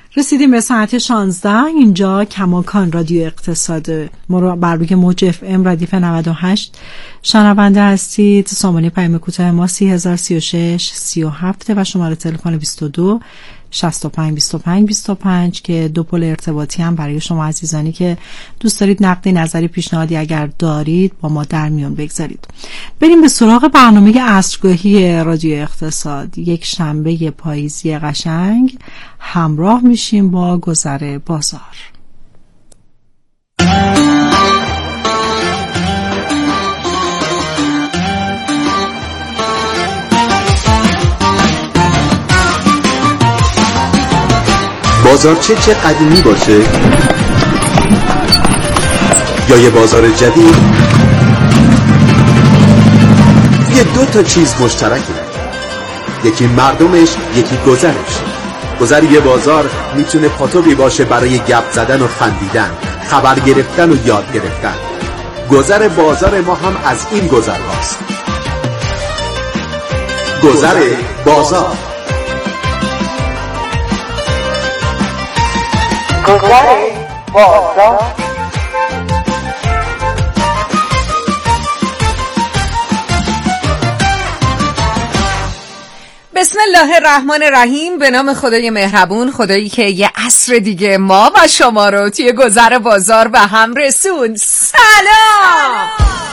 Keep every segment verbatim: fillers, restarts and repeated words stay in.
رسیدیم به ساعت شانزده. اینجا کماکان رادیو اقتصاد بر روی موج اف ام ردیف نود و هشت شنونده هستید. سامانه پیام کوتاه ما سی هزار سی و شش سی و هفت و شماره تلفن بیست و دو شصت و پنج بیست و پنج بیست و پنج که دو پل ارتباطی هم برای شما عزیزانی که دوست دارید نقدی، نظری، پیشنهادی اگر دارید با ما در میون بگذارید. بریم به سراغ برنامه عصرگاهی رادیو اقتصاد. یک شنبه پاییزی قشنگ همراه میشیم با گذر بازار. بازار چه چه قدیمی باشه یا یه بازار جدید، یه دو تا چیز مشترکه، یکی مردمش، یکی گذرش. گذر یه بازار میتونه پاتوقی باشه برای گپ زدن و خندیدن، خبر گرفتن و یاد گرفتن. گذر بازار ما هم از این گذرهاست. گذر بازار. گذر بازار. بسم الله الرحمن الرحیم. به نام خدای مهربون، خدایی که یه عصر دیگه ما و شما رو توی گذر بازار به هم رسون. سلام.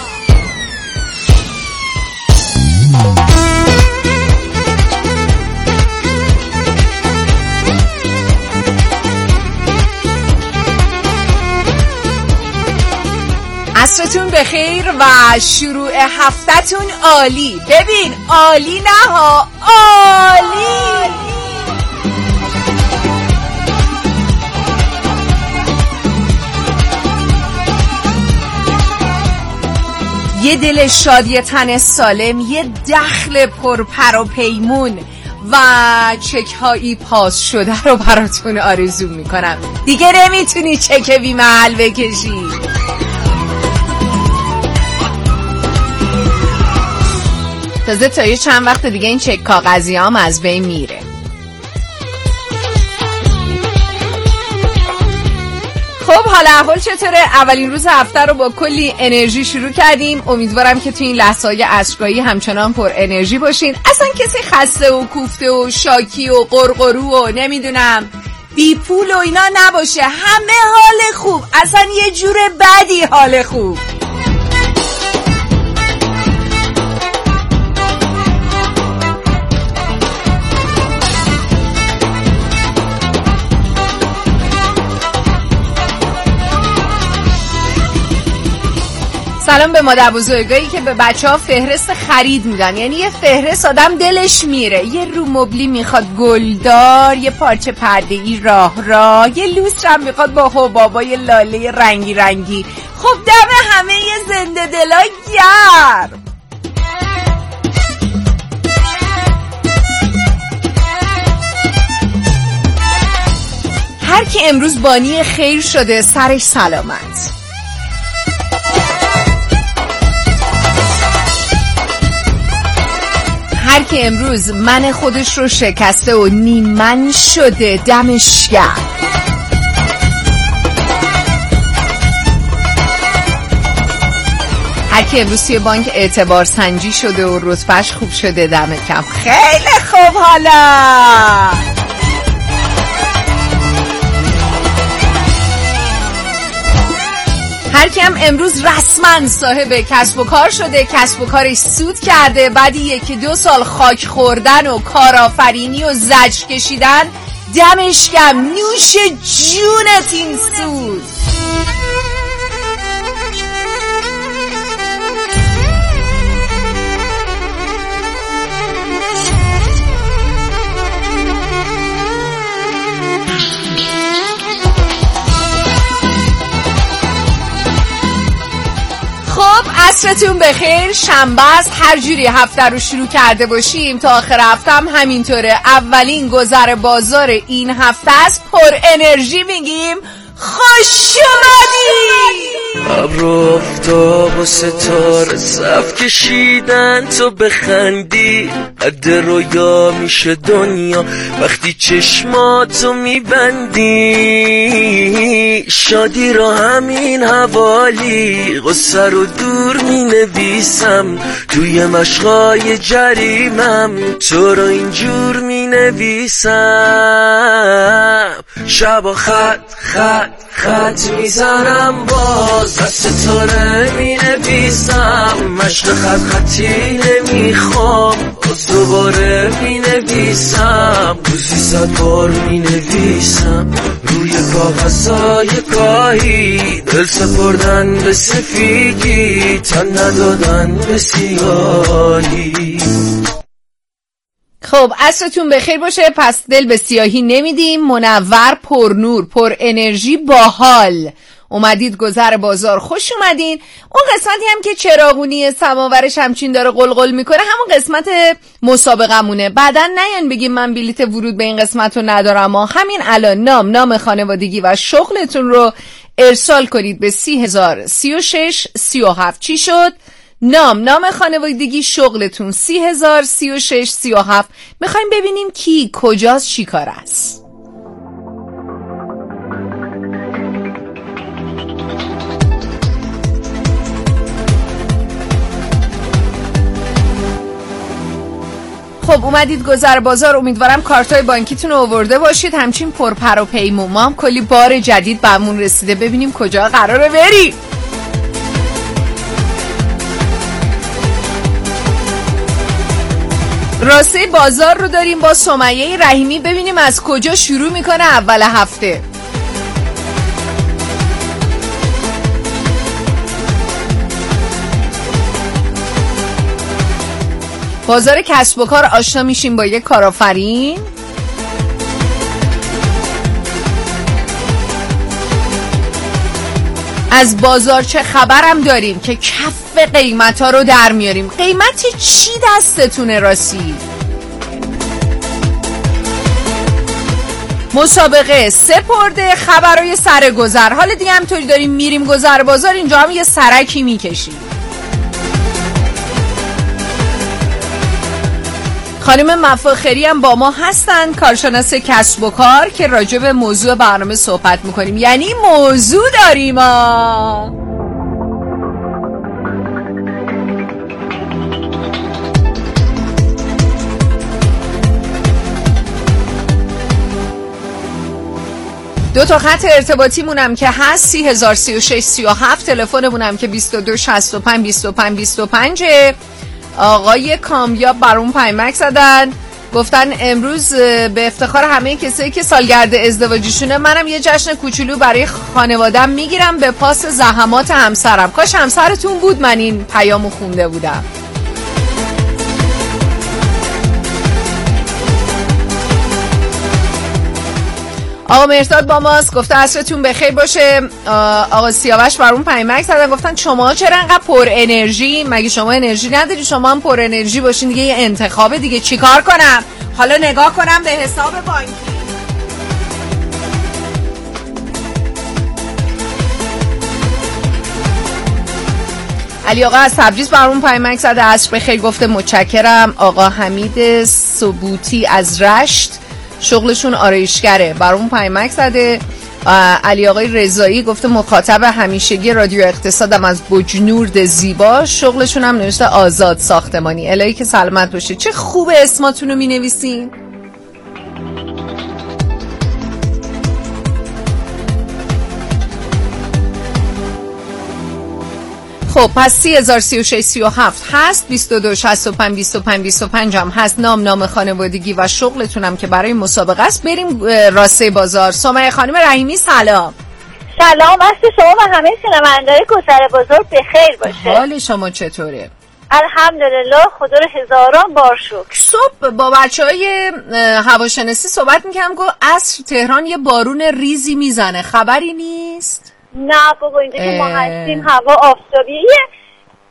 عصرتون بخیر و شروع هفتتون عالی. ببین عالی نه ها، عالی. یه دل شاد، یه تن سالم، یه دخل پرپر و پیمون و چک هایی پاس شده رو براتون آرزو میکنم. دیگه نمیتونی چک بی محل بکشی. تازه تا یه چند وقت دیگه این چک کاغذی هم از بین میره. خب حالا احوال چطوره؟ اولین روز هفته رو با کلی انرژی شروع کردیم. امیدوارم که تو این لحظه‌های عصرگاهی همچنان پر انرژی باشین. اصلا کسی خسته و کوفته و شاکی و قرقرو و نمیدونم بی پول و اینا نباشه. همه حال خوب، اصلا یه جور بدی حال خوب. سلام به مادر بزرگایی که به بچه ها فهرست خرید میدن. یعنی یه فهرست آدم دلش میره. یه رو مبلی میخواد گلدار، یه پارچه پرده‌ای راه راه، یه لوستر هم میخواد با حبابای لاله رنگی رنگی. خب دم همه یه زنده دلا گرم. هر کی امروز بانی خیر شده سرش سلامت. هر کی امروز من خودش رو شکسته و نیمن شده دمش گرم. هر کی امروز توی بانک اعتبار سنجی شده و رتبهش خوب شده دمت گرم. خیلی خوب. حالا هر کی هم امروز رسما صاحب کسب و کار شده، کسب و کارش سود کرده، بعد یکی دو سال خاک خوردن و کارآفرینی و زجر کشیدن دمش گرم. نوش جونت این سود. عصرتون بخیر. شنبه است. هر جوری هفته رو شروع کرده باشیم تا آخر هفته هم همینطوره. اولین گذر بازار این هفته است. پر انرژی میگیم خوش اومدی. ابر و آفتاب و ستاره صف کشیدن تو بخندی، قد رویا میشه دنیا وقتی چشماتو میبندی. شادی رو همین حوالی غصه رو دور مینویسم، توی مشقای جریمم تو رو اینجور مینویسم. شب خط خط خط میزنم باز از ستاره مینویسم، مشق خط خطی نمیخوام باز دوباره مینویسم. روزی صد بار مینویسم روی کاغذهای کاهی، دل سپردن به سفیدی تن ندادن به سیاهی. خب عصرتون بخیر باشه. پس دل به سیاهی نمیدیم. منور، پر نور، پر انرژی، باحال اومدید گذر بازار، خوش اومدین. اون قسمتی هم که چراغونی سماورش همچین داره قلقل میکنه همون قسمت مسابقمونه. بعدن نیان بگیم من بلیت ورود به این قسمت رو ندارم. ما همین الان نام نام خانوادگی و شغلتون رو ارسال کنید به سی هزار سی و شش سی و هفت. چی شد؟ نام نام خانوادگی، شغلتون سی هزار سی و شش سی و هفت. میخوایم ببینیم کی کجاست چی کار است. خب اومدید گذر بازار. امیدوارم کارتای بانکیتون رو آورده باشید. همچین پرپر و پیمون ما هم کلی بار جدید بهمون رسیده. ببینیم کجا قراره بریم. راسته بازار رو داریم با سمیه رحیمی. ببینیم از کجا شروع میکنه اول هفته. بازار کسب و کار آشنا میشیم با یک کارآفرین. از بازار چه خبرم داریم که کف قیمت ها رو در میاریم. قیمت چی دستتونه راستی؟ مسابقه سپرده خبرای سرگذر. حالا دیگه همطوری داریم میریم گذر بازار، اینجا هم یه سرکی میکشیم. خانم مفاخری هم با ما هستن، کارشناس کسب و کار، که راجع به موضوع برنامه صحبت میکنیم. یعنی موضوع داریم ها. دو تا خط ارتباطی مونم که هست سی هزار سی و شش سی و هفت. تلفنمونم که بیست و دو شصت و پنج بیست و پنج بیست و پنج. آقای کامیاب برام پیامک زدن، گفتن امروز به افتخار همه کسایی که سالگرد ازدواجیشونه منم یه جشن کوچولو برای خانوادم میگیرم به پاس زحمات همسرم. کاش همسرتون بود من این پیامو خونده بودم. آقا مرتاد با ماست، گفته عصرتون بخیر باشه. آقا سیاوش برام پیامک زدن، گفتن شما چرا انقدر پر انرژی؟ مگه شما انرژی نداری؟ شما هم پر انرژی باشین دیگه. یه انتخابه دیگه، چیکار کنم؟ حالا نگاه کنم به حساب بانکی. علی آقا از تبریز برام پیامک زده، عصر بخیر، گفته متشکرم. آقا حمید ثبوتی از رشت، شغلشون آرایشگره، برام پیامک زده. علی آقای رضایی گفته مخاطب همیشگی رادیو اقتصادم از بجنورد زیبا، شغلشون هم نوشته آزاد ساختمانی. الهی که سلامت باشه. چه خوب اسماتون رو می نویسین. خب پس سی هزار سی و شش سی و هفت هست، بیست و دو شصت و پنج بیست و پنج بیست و پنج هم هست. نام نام خانوادگی و شغلتونم که برای مسابقه است. بریم راسته بازار. سمیه خانم رحیمی سلام. سلام، وقت شما و همه شنونده‌های گذر بازار بخیر باشه. حال شما چطوره؟ الحمدلله، خدا رو هزاران بار شکر. صبح با بچهای هواشناسی صحبت می‌کردم، گفت عصر تهران یه بارون ریزی میزنه، خبری نیست؟ نه بابا، اینجا که ما هستیم هوا آفتابیه.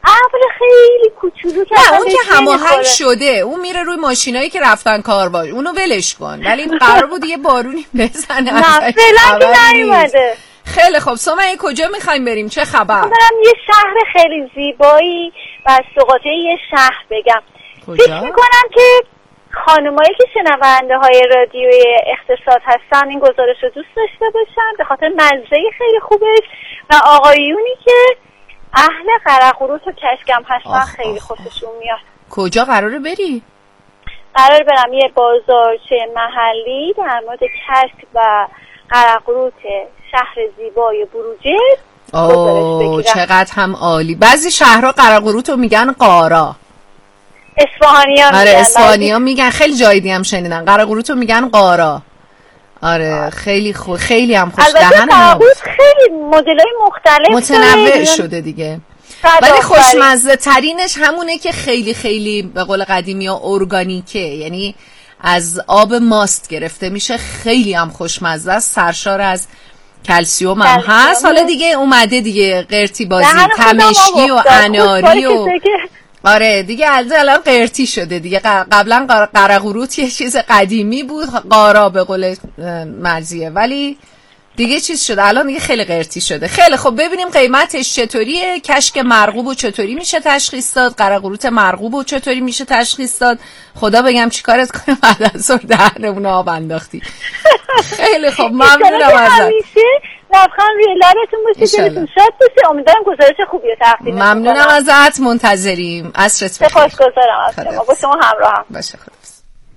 ابر خیلی کوچولو که نه اون که هماهنگ شده، اون میره روی ماشینایی که رفتن کار باش، اونو ولش کن. ولی این قرار بود یه بارونی بزنه. نه فعلا که نیومده. خیلی خب سمیه کجا میخوایم بریم؟ چه خبر؟ برم یه شهر خیلی زیبایی و از سقاطه یه شهر بگم. فکر میکنم که خانمایی که شنونده های رادیوی اقتصاد هستن این گزارش رو دوست داشته باشن به خاطر مزه خیلی خوبش، و آقایونی که اهل قرقروت و کشکم هستن خیلی خوششون میاد. کجا قراره بری؟ قرار برم یه بازارچه محلی در مورد کشک و قرقروت شهر زیبای بروجرد. اوه چقدر هم عالی. بعضی شهرها قرقروت رو میگن قارا. اصفهانی‌ها میگن. آره اصفهانی‌ها میگن. خیلی جای دیگه هم شنیدن قرقروت رو میگن قارا. آره خیلی خو... خیلی هم خوش دهنه. البته قرقروت خیلی مدل‌های مختلف متنوع شده دیگه. ولی خوشمزه ترینش همونه که خیلی خیلی به قول قدیمی ها ارگانیکه، یعنی از آب ماست گرفته میشه، خیلی هم خوشمزه است، سرشار از کلسیوم هم هست. حالا دیگه اومده دیگه قرتی بازی، تمشکی و اناری و آره دیگه الان قرتی شده دیگه. قبلا قرقروت یه چیز قدیمی بود، قارا به قول مرزیه، ولی دیگه چیز شده الان دیگه خیلی قرتی شده. خیلی خب ببینیم قیمتش چطوریه، کشک مرغوبو چطوری میشه تشخیص داد، قرقروت مرغوبو چطوری میشه تشخیص داد. خدا بگم چیکارت کنه بعد از ظهر دهنمون آب انداختی. خیلی خب ممنونم ازت. لبخند روی لبتون باشه، دلتون شاد باشه. امیدوارم گزارش خوبی رو تقدیم کنم. ممنونم ازت، منتظریم. عصرت بخیر. سپاسگزارم از شما. با شما همراهم. باشه خداحافظ.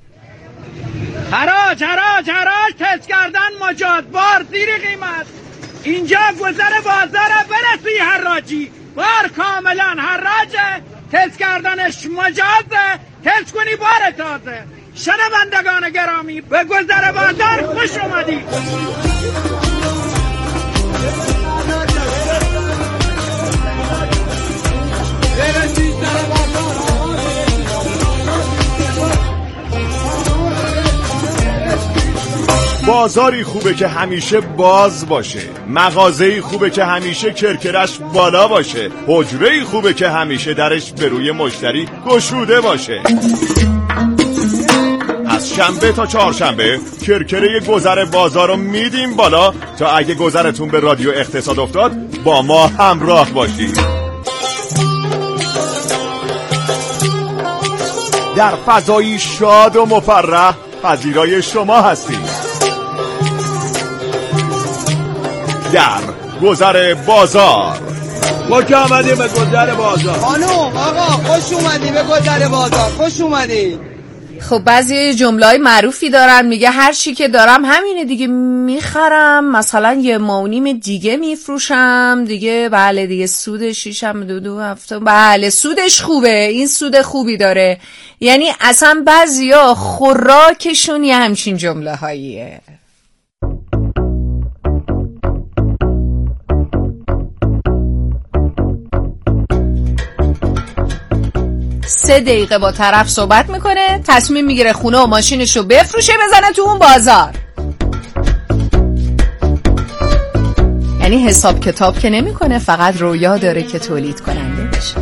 حراج حراج حراج تست کردن مجاز بار زیر قیمت. اینجا گذر بازاره برسی حراجی بار کاملا حراجه، تست کردنش مجازه، تست کنی بار تازه. شنوندگان گرامی به گذر بازار خوش اومدی. بازاری خوبه که همیشه باز باشه، مغازه‌ای خوبه که همیشه کرکرش بالا باشه، حجره‌ای خوبه که همیشه درش به روی مشتری گشوده باشه. از شنبه تا چهارشنبه کرکره گذر بازار رو میدیم بالا تا اگه گذرتون به رادیو اقتصاد افتاد با ما همراه باشید. در فضایی شاد و مفرح پذیرای شما هستیم. در گذر بازار. خوش آمدی به گذر بازار. خانم آقا خوش اومدی به گذر بازار، خوش اومدی. خب بعضی جمله‌های معروفی دارن، میگه هر چی که دارم همینه دیگه، میخرم مثلا یه ماونیم دیگه میفروشم دیگه، بله دیگه سودش شیشم دو دو هفته، بله سودش خوبه، این سود خوبی داره. یعنی اصلا بعضیا خوراکشون یه همچین جمله هاییه. سه دقیقه با طرف صحبت میکنه، تصمیم میگیره خونه و ماشینشو بفروشه بزنه تو اون بازار. یعنی حساب کتاب که نمیکنه، فقط رویا داره که تولید کننده بشه.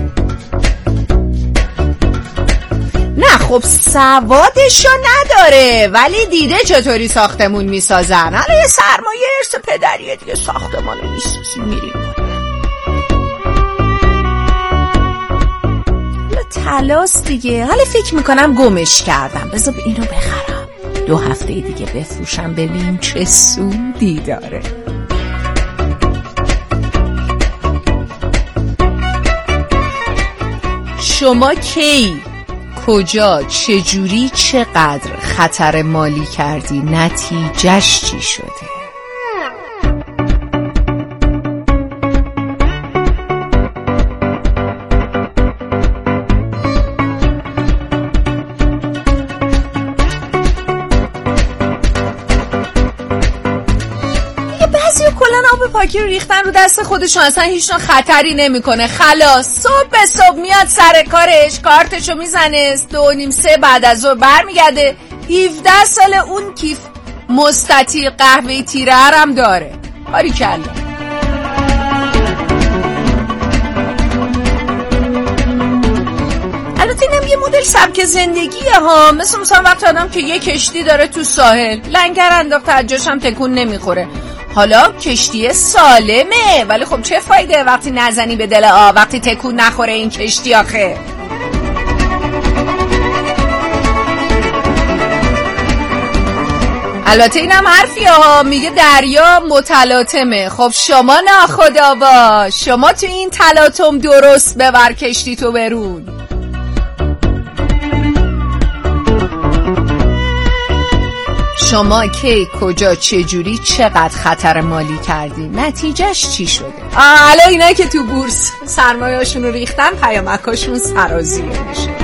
نه خب سوادشو نداره ولی دیده چطوری ساختمون میسازن. حالا یه سرمایه ارث پدریه دیگه، ساختمانو میسازی میریم تلاس دیگه. حالا فکر میکنم گمش کردم، بذار اینو بخرم دو هفته دیگه بفروشم ببین چه سودی داره. شما کی، کجا، چجوری، چقدر خطر مالی کردی، نتیجهش چی شده؟ پاکی رو ریختن رو دست خودشون، اصلا هیچ نوع خطری نمیکنه، خلاص صبح به صبح میاد سر کارش، کارتشو میزنه، دو نیم سه بعد از ظهر برمیگرده. هفده سال اون کیف مستطیل قهوه‌ای تیره هم داره. باریکلا. سبک زندگیه ها، مثل مثلا وقت آدم که یه کشتی داره تو ساحل، لنگر انداخته از جاش هم تکون نمیخوره. حالا کشتی سالمه، ولی خب چه فایده وقتی نزنی به دل آب، وقتی تکون نخوره این کشتی آخه. البته اینم حرفیه ها، میگه دریا متلاطمه. خب شما ناخدا باش، شما تو این تلاطم درست ببر کشتی تو برون. شما کی کجا چجوری چقدر خطر مالی کردی، نتیجهش چی شده؟ الان اینایی که تو بورس سرمایه‌اشون رو ریختن پیامکاشون سرازیره میشه.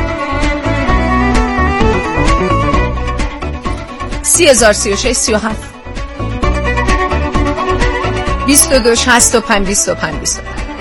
سی هزار سی و شش سی و هفت بیست و دو شصت و پنج بیست و پنج بیست و پنج.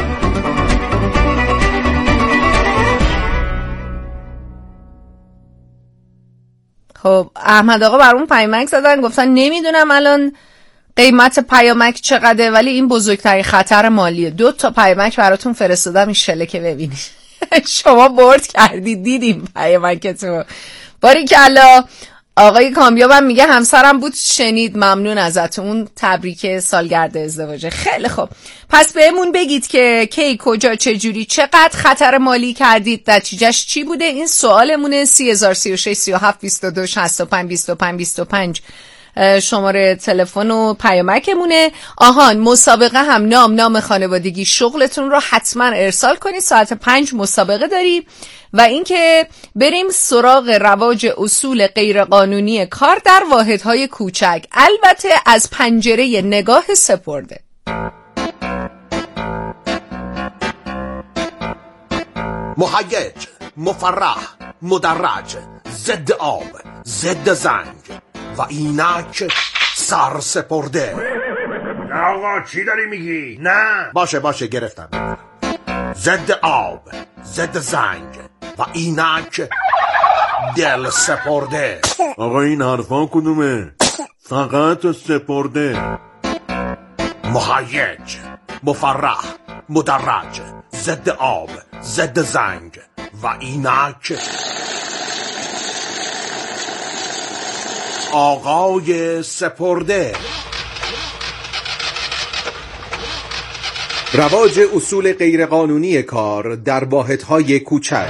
خب احمد آقا بر اون پیامک زدن، گفتن نمیدونم الان قیمت پیامک چقدره، ولی این بزرگترین خطر مالیه. دو تا پیامک براتون فرستادم، این شله که ببینید. شما برد کردید، دیدیم پیامکتون. باریکلا. آقای کامیابم میگه همسرم بود شنید، ممنون ازتون، تبریک سالگرد ازدواجه. خیلی خوب، پس بهمون بگید که کی کجا چجوری چقدر خطر مالی کردید، نتیجهش چی بوده. این سوالمونه. سی هزار سی و شش سی و هفت بیست و دو شصت و پنج بیست و پنج بیست و پنج شماره تلفن و پیامکمونه. آهان مسابقه هم، نام نام خانوادگی شغلتون رو حتما ارسال کنید. ساعت پنج مسابقه داری. و اینکه بریم سراغ رواج اصول غیرقانونی کار در واحدهای کوچک، البته از پنجره نگاه سپرده. مهیج، مفرح، مدرج، ضد آب، ضد زنگ و اینک سر سپرده. نه آقا چی داری میگی؟ نه باشه باشه گرفتم. ضد آب، ضد زنگ و اینک دل سپرده. آقا این حرفا کدومه؟ فقط سپرده. مهیج، مفرح، مدرج، ضد آب، ضد زنگ و اینک آقای سپرده. رواج اصول غیرقانونی کار در واحدهای کوچک.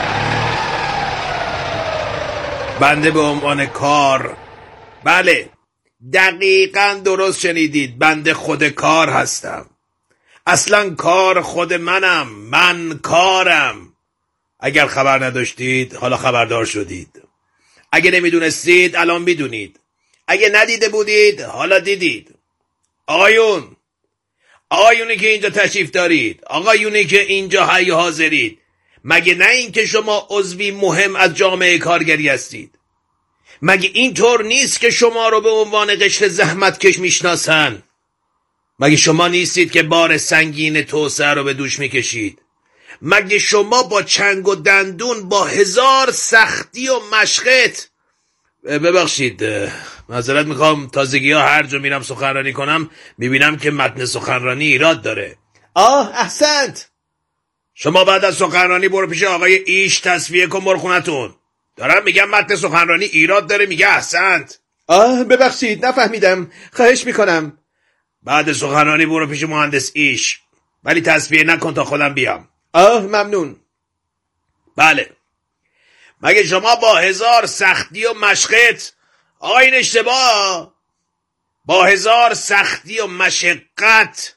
بنده به عنوان کار، بله دقیقاً درست شنیدید، بنده خود کار هستم. اصلاً کار خود منم، من کارم. اگر خبر نداشتید حالا خبردار شدید، اگه نمیدونستید الان میدونید، اگه ندیده بودید حالا دیدید. آقایون، آقایونی که اینجا تشریف دارید، آقایونی که اینجا حی حاضرید، مگه نه این که شما عضوی مهم از جامعه کارگری هستید؟ مگه اینطور نیست که شما رو به عنوان قشر زحمتکش میشناسن؟ مگه شما نیستید که بار سنگین توسعه رو به دوش میکشید؟ مگه شما با چنگ و دندون، با هزار سختی و مشقت، ببخشید معذرت میخوام، تازگی ها هر جا میرم سخنرانی کنم میبینم که متن سخنرانی ایراد داره. آه احسنت، شما بعد از سخنرانی برو پیش آقای ایش تصفیه کن، برو خونتون. دارم میگم متن سخنرانی ایراد داره، میگه احسنت. آه ببخشید نفهمیدم، خواهش میکنم. بعد سخنرانی برو پیش مهندس ایش، ولی تصفیه نکن تا خودم بیام. آه ممنون. بله، مگه شما با هزار سختی و مشقت، آقا این اشتباه، با هزار سختی و مشقت،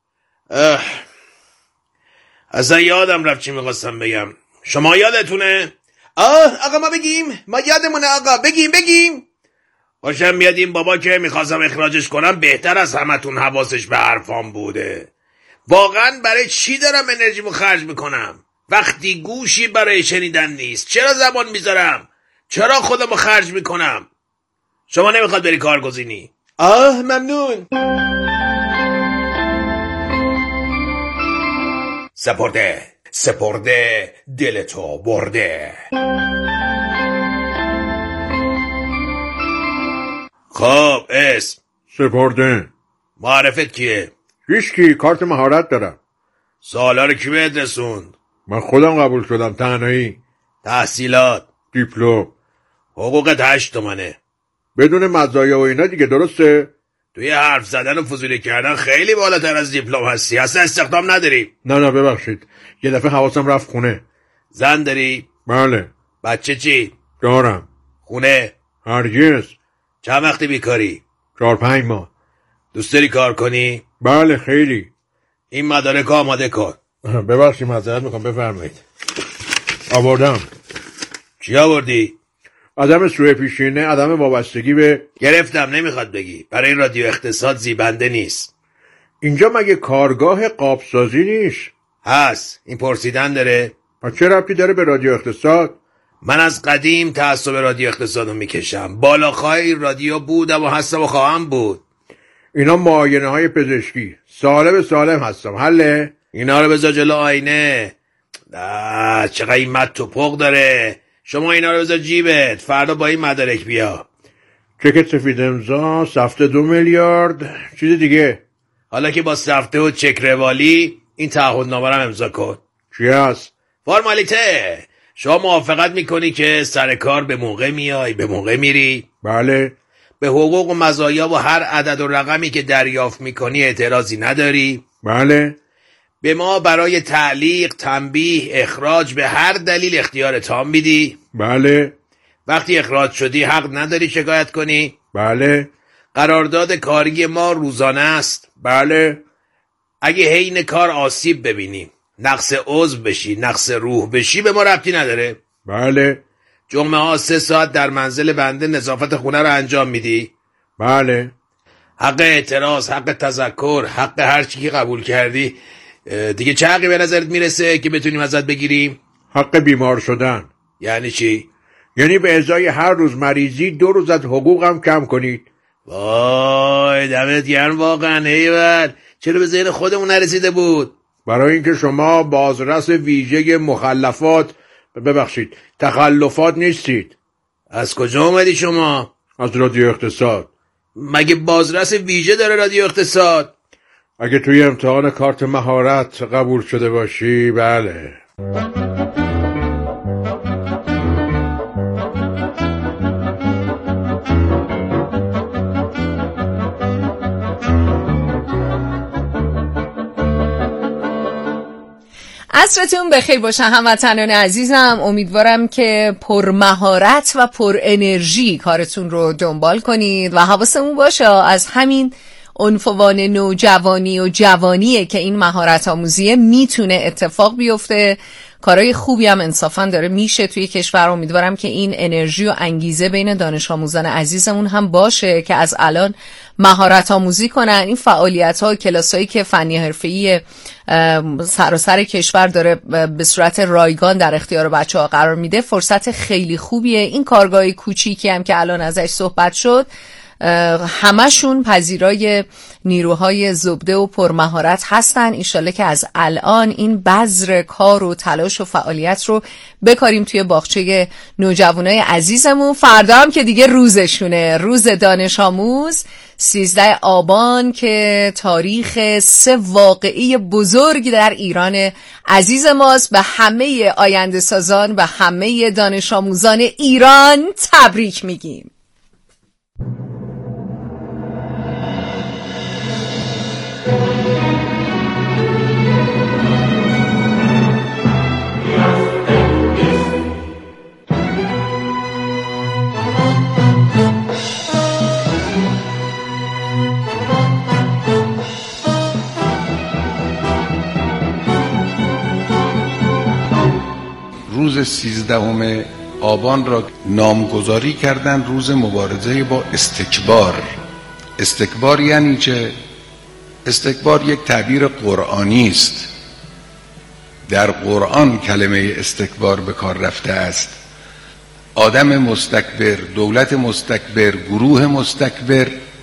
اصلا یادم رفت چی میخواستم بگم. شما یادتونه؟ آه آقا ما بگیم، ما یادمونه آقا، بگیم بگیم. باشم میاد این بابا که میخواستم اخراجش کنم بهتر از همتون حواسش به حرفام بوده. واقعا برای چی دارم انرژیمو خرج میکنم وقتی گوشی برای شنیدن نیست؟ چرا زبان میذارم؟ چرا خودمو خرج میکنم؟ شما نمیخواد بری کارگزینی؟ آه ممنون. سپرده، سپرده، دلتو برده. خب اسم؟ سپرده. معرفت کیه؟ هیچکی، کارت مهارت دارم. سوالا رو کی بهت رسوند؟ من خودم قبول شدم، تنهایی. تحصیلات؟ دیپلم. حقوقت هشت تومنه بدون مزایا و اینا دیگه، درسته؟ توی حرف زدن و فضولی کردن خیلی بالاتر از دیپلم هستی. اصلا استخدام نداری؟ نه نه ببخشید، یه دفعه حواسم رفت خونه. زن داری؟ بله. بچه چی؟ دارم. خونه؟ هرگز. چند وقتی بیکاری؟ چهار پنج ماه. دوست داری کار کنی؟ بله خیلی. این مدارک آماده کن. ببخشید معذرت میخوام، بفرمایید. آوردم. چی آوردی؟ عدم سوء پیشینه، عدم وابستگی به... گرفتم، نمیخواد بگی. برای این رادیو اقتصاد زیبنده نیست. اینجا مگه کارگاه قابسازی نیست؟ هست. این پرسیدن داره؟ پس چه ربطی داره به رادیو اقتصاد؟ من از قدیم تعصب رادیو اقتصادو میکشم. بالاخای این رادیو بودم و هستم و خواهم بود. اینا معاینه های پزشکی. سالم سالم هستم. حله؟ اینا رو بذار جلو آینه. چقدر این مد توپق داره. شما اینا رو بذار جیبت. فردا با این مدارک بیا. چک سفید امضا، سفته دو میلیارد، چیز دیگه. حالا که با سفته و چک روالی، این تعهدنامه رو امضا کن. چی هست؟ فرمالیته. شما موافقت میکنی که سر کار به موقع میای، به موقع میری؟ بله. به حقوق و مزایا و هر عدد و رقمی که دریافت میکنی اعتراضی نداری؟ بله. به ما برای تعلیق، تنبیه، اخراج به هر دلیل اختیار تام میدی؟ بله. وقتی اخراج شدی حق نداری شکایت کنی؟ بله. قرارداد کاری ما روزانه است؟ بله. اگه حین کار آسیب ببینی، نقص عضو بشی، نقص روح بشی، به ما ربطی نداره؟ بله. جمعه ها سه ساعت در منزل بنده نظافت خونه رو انجام میدی؟ بله. حق اعتراض، حق تذکر، حق هر چی که قبول کردی، دیگه چه حقی به نظرت میرسه که بتونیم ازت بگیریم؟ حق بیمار شدن. یعنی چی؟ یعنی به ازای هر روز مریضی دو روز از حقوقم کم کنید. وای دمت گرم واقعا. ایول، چرا به ذهن خودمون نرسیده بود؟ برای اینکه شما بازرس ویژه مخلفات، ببخشید تخلفات نیستید. از کجا اومدی شما؟ از رادیو اقتصاد. مگه بازرس ویژه داره رادیو اقتصاد؟ اگه توی امتحان کارت مهارت قبول شده باشی، بله. عصرتون بخیر باشه هموطنان عزیزم. امیدوارم که پر مهارت و پر انرژی کارتون رو دنبال کنید و حواسمون باشه از همین عنفوان نوجوانی و جوانیه که این مهارت آموزیه میتونه اتفاق بیفته. کارهای خوبی هم انصافا داره میشه توی کشور. امیدوارم که این انرژی و انگیزه بین دانش آموزان عزیزمون هم باشه که از الان مهارت آموزی کنن. این فعالیت ها و کلاس هایی که فنی حرفه‌ای سراسر کشور داره به صورت رایگان در اختیار بچه ها قرار میده فرصت خیلی خوبیه. این کارگاه کوچیکی هم که الان ازش صحبت شد همشون پذیرای نیروهای زبده و پرمهارت هستن. انشالله که از الان این بذر کار و تلاش و فعالیت رو بکاریم توی باغچه نوجوانای عزیزمون. فردا هم که دیگه روزشونه، روز دانش آموز سیزده آبان که تاریخ سه واقعی بزرگ در ایران عزیز ماست. به همه آینده سازان و همه دانش آموزان ایران تبریک میگیم. روز سیزدهم آبان را نامگذاری کردن روز مبارزه با استکبار. استکبار یعنی چه؟ استکبار یک تعبیر قرآنی است. در قرآن کلمه استکبار به کار رفته است. آدم مستکبر، دولت مستکبر، گروه مستکبر،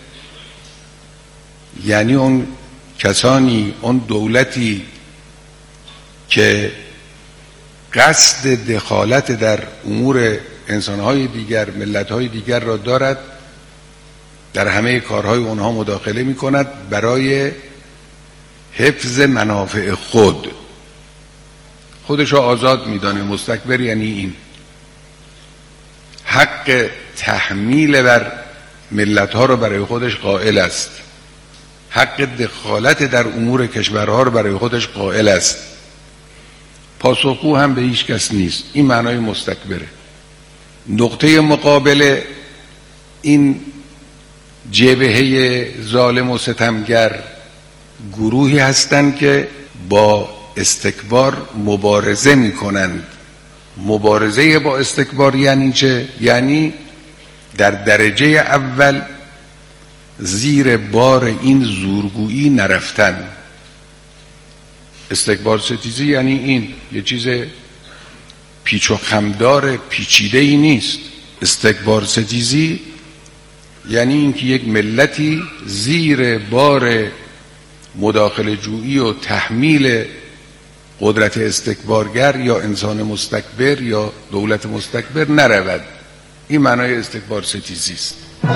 یعنی اون کسانی، اون دولتی که قصد دخالت در امور انسانهای دیگر، ملتهای دیگر را دارد، در همه کارهای اونها مداخله می کند برای حفظ منافع خود. خودش را آزاد می دانه. مستکبر یعنی این. حق تحمیل بر ملت‌ها رو برای خودش قائل است، حق دخالت در امور کشورها رو برای خودش قائل است، پاسخگو هم به هیچ کس نیست. این معنای مستکبره. نقطه مقابل این جبهه ظالم و ستمگر گروهی هستند که با استکبار مبارزه می کنند. مبارزه با استکبار یعنی چه؟ یعنی در درجه اول زیر بار این زورگویی نرفتن. استکبار ستیزی یعنی این، یه چیز پیچ و خمدار پیچیده ای نیست. استکبار ستیزی یعنی اینکه یک ملتی زیر بار مداخله جویی و تحمیل قدرت استکبارگر یا انسان مستکبر یا دولت مستکبر نرود. این معنای استکبار ستیزی است.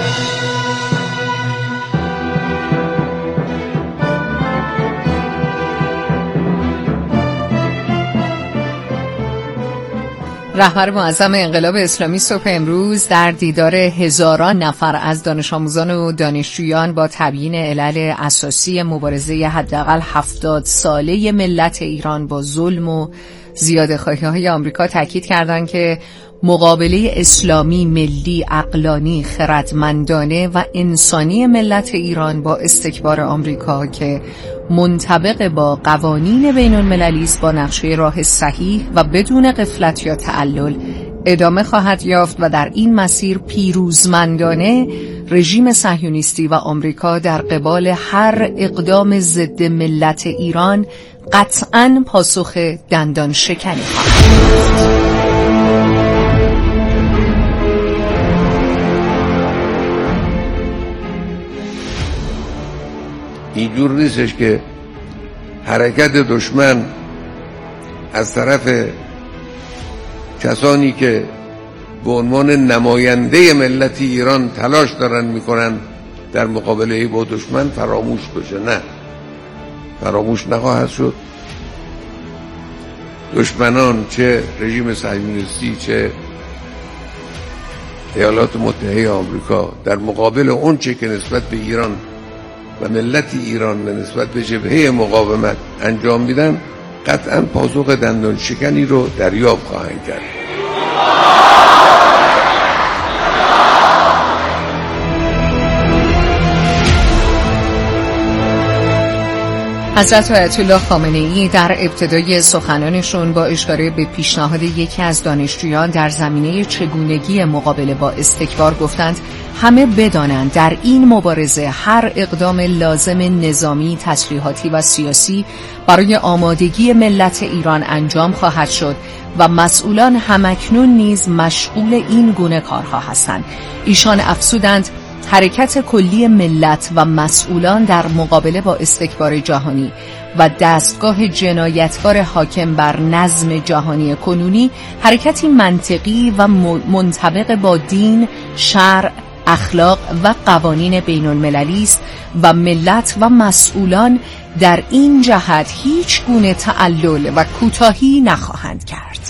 رهبر معظم انقلاب اسلامی صبح امروز در دیدار هزاران نفر از دانش آموزان و دانشجویان با تبیین علل اساسی مبارزه حداقل هفتاد ساله ملت ایران با ظلم و زیاده‌خواهی‌های آمریکا تاکید کردند که مقابله اسلامی، ملی، عقلانی، خردمندانه و انسانی ملت ایران با استکبار آمریکا که منطبق با قوانین بین المللی است با نقشه راه صحیح و بدون غفلت یا تعلل ادامه خواهد یافت و در این مسیر پیروزمندانه رژیم صهیونیستی و آمریکا در قبال هر اقدام ضد ملت ایران قطعاً پاسخ دندان شکنی خواهد. اینجور نیستش که حرکت دشمن از طرف کسانی که به عنوان نماینده ملت ایران تلاش دارن میکنن در مقابله با دشمن فراموش بشه. نه، فراموش نخواهد شد. دشمنان چه رژیم صهیونیستی چه ایالات متحده آمریکا در مقابل اون چه که نسبت به ایران و ملت ایران و نسبت به جبهه مقاومت انجام میدن قطعا پاسخ دندان شکنی رو دریافت خواهند کرد. حضرت آیت الله خامنه‌ای در ابتدای سخنانشون با اشاره به پیشنهاد یکی از دانشجویان در زمینه چگونگی مقابله با استکبار گفتند همه بدانند در این مبارزه هر اقدام لازم نظامی، تسلیحاتی و سیاسی برای آمادگی ملت ایران انجام خواهد شد و مسئولان همکنون نیز مشغول این گونه کارها هستند. ایشان افزودند حرکت کلی ملت و مسئولان در مقابله با استکبار جهانی و دستگاه جنایتکار حاکم بر نظم جهانی کنونی حرکتی منطقی و منطبق با دین، شرع، اخلاق و قوانین بین المللی است و ملت و مسئولان در این جهت هیچ گونه تعلل و کوتاهی نخواهند کرد.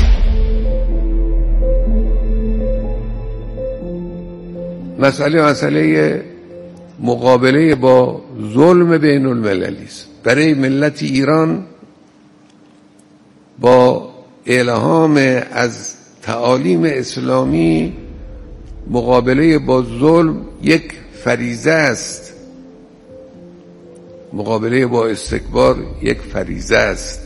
مسئله مسئله مقابله با ظلم بین المللی است. برای ملت ایران با الهام از تعالیم اسلامی مقابله با ظلم یک فریضه است. مقابله با استکبار یک فریضه است.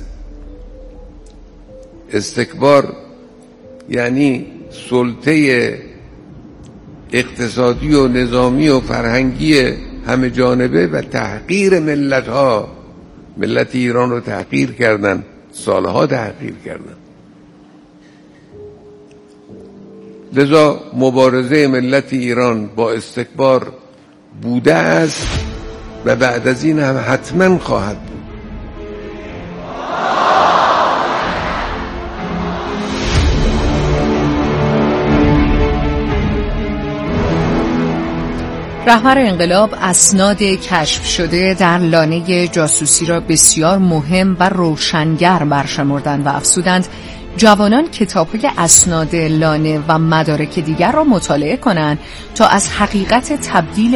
استکبار یعنی سلطه اقتصادی و نظامی و فرهنگی همه جانبه و تحقیر ملت ها. ملت ایران رو تحقیر کردن، سالها تحقیر کردن. لذا مبارزه ملت ایران با استکبار بوده است و بعد از این هم حتما خواهد بود. رهبر انقلاب اسناد کشف شده در لانه جاسوسی را بسیار مهم و روشنگر برشمردند و افزودند جوانان کتاب‌های اسناد لانه و مدارک دیگر را مطالعه کنند تا از حقیقت تبدیل